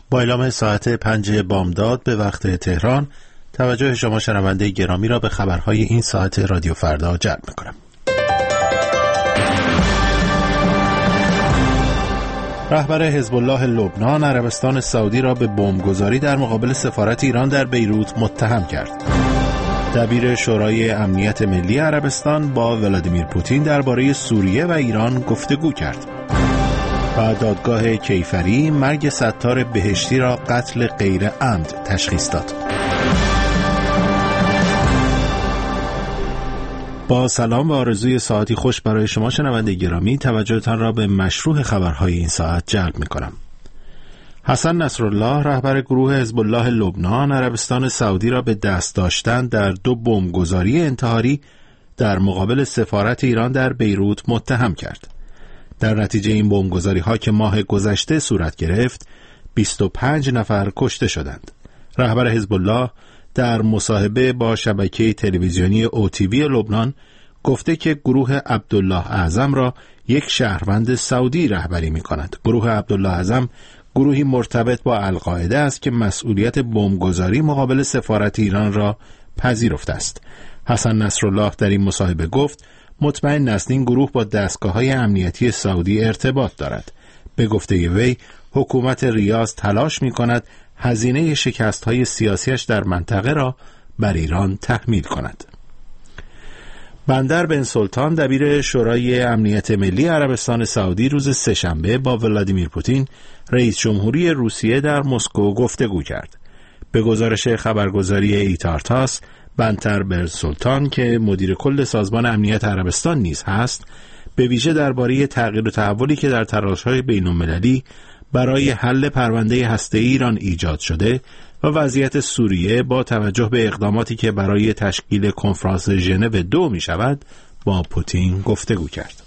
با اعلام ساعت 5 بامداد به وقت تهران، توجه شما شنونده گرامی را به خبرهای این ساعت رادیو فردا جلب می‌کنم. رهبر حزب الله لبنان عربستان سعودی را به بمبگذاری در مقابل سفارت ایران در بیروت متهم کرد. دبیر شورای امنیت ملی عربستان با ولادیمیر پوتین درباره سوریه و ایران گفتگو کرد. و دادگاه کیفری مرگ ستار بهشتی را قتل غیر عمد تشخیص داد. با سلام و آرزوی ساعتی خوش برای شما شنونده گرامی، توجهتان را به مشروع خبرهای این ساعت جلب می کنم. حسن نصرالله رهبر گروه حزب الله لبنان عربستان سعودی را به دست داشتن در 2 بمبگذاری انتحاری در مقابل سفارت ایران در بیروت متهم کرد. در نتیجه این بمبگذاری‌ها که ماه گذشته صورت گرفت، 25 نفر کشته شدند. رهبر حزب الله در مصاحبه با شبکه تلویزیونی اوتیوی لبنان گفته که گروه عبدالله اعظم را یک شهروند سعودی رهبری می‌کند. گروه عبدالله اعظم گروهی مرتبط با القاعده است که مسئولیت بمبگذاری مقابل سفارت ایران را پذیرفته است. حسن نصرالله در این مصاحبه گفت مطمئن است این گروه با دستگاه‌های امنیتی سعودی ارتباط دارد. به گفته وی، حکومت ریاض تلاش می‌کند هزینه شکست‌های سیاسیش در منطقه را بر ایران تحمیل کند. بندر بن سلطان دبیر شورای امنیت ملی عربستان سعودی روز سه‌شنبه با ولادیمیر پوتین رئیس جمهوری روسیه در مسکو گفتگو کرد. به گزارش خبرگزاری ایتارتاس، بندر بن سلطان که مدیر کل سازمان امنیت عربستان نیز هست، به ویژه درباره تغییر و تحولی که در تلاش‌های بین‌المللی برای حل پرونده هسته‌ای ایران ایجاد شده و وضعیت سوریه با توجه به اقداماتی که برای تشکیل کنفرانس ژنو 2 می شود با پوتین گفتگو کرد.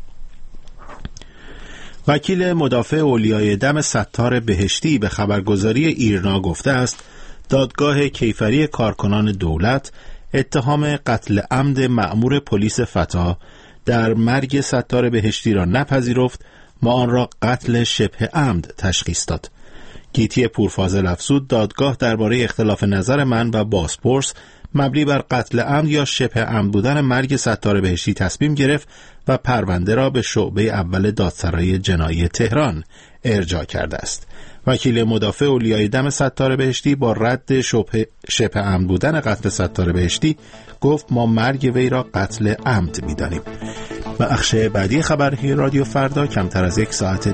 وکیل مدافع اولیای دم ستار بهشتی به خبرگزاری ایرنا گفته است دادگاه کیفری کارکنان دولت اتهام قتل عمد مأمور پلیس فتا در مرگ ستار بهشتی را نپذیرفت و آن را قتل شبه عمد تشخیص داد. گیتی پورفاضل افزود دادگاه درباره اختلاف نظر من و بازپرس مبنی بر قتل عمد یا شبه عمد بودن مرگ ستار بهشتی تصمیم گرفت و پرونده را به شعبه اول دادسرای جنایی تهران ارجاع کرده است. وکیل مدافع اولیای دم ستار بهشتی با رد شبه عمد بودن قتل ستار بهشتی گفت ما مرگ وی را قتل عمد می‌دانیم. و بخش بعدی خبرهای رادیو فردا کمتر از 1 ساعت